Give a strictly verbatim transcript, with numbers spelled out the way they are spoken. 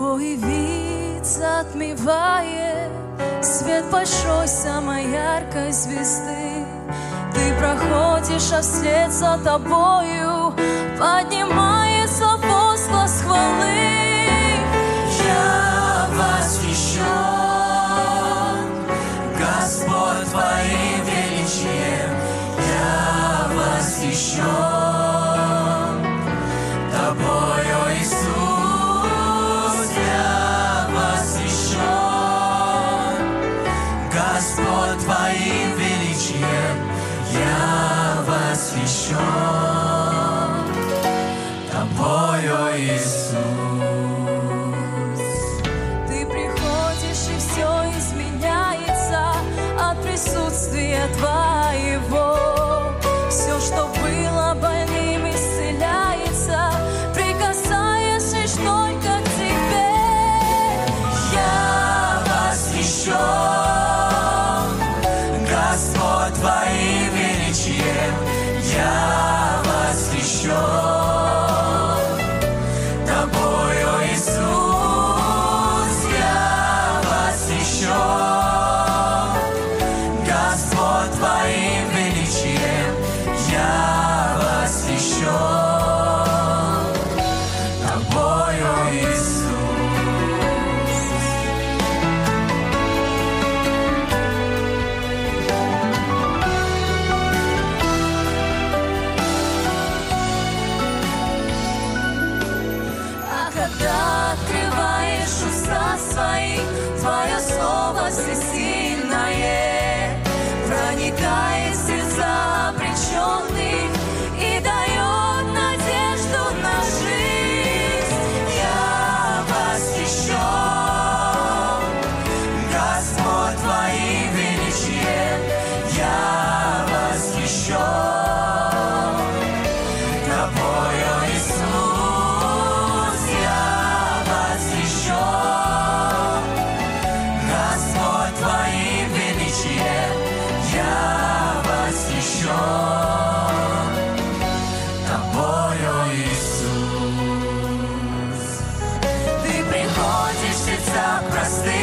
Твой вид затмевает свет большой, самой яркой звезды. Ты проходишь, а вслед за тобою поднимается возглас хвалы. Я восхищен, Господь, Твоим величием. Я восхищен Тобою, Иисус. Я восхищен, Господь, Твоим величием. Я восхищен Тобою, Иисус. Ты приходишь, и все изменяется от присутствия Твоего. Все, что было больным, исцеляется, прикасаясь лишь только к Тебе. Я восхищен, Господь, Твоим величием. Я восхищен Тобою, Иисус. Я восхищен, Господь, Твоим величием. Я восхищен Тобою, Иисус. А когда открываешь уста свои, Твое слово всесильное проникает в сердца обреченных и дает надежду на жизнь. Я восхищен, Господь, Твоим величием. Я восхищен Тобою, Иисус. Я восхищен, Господь, Твоим величием. Я восхищен Тобою, Иисус. Ты приходишь в сердца простых,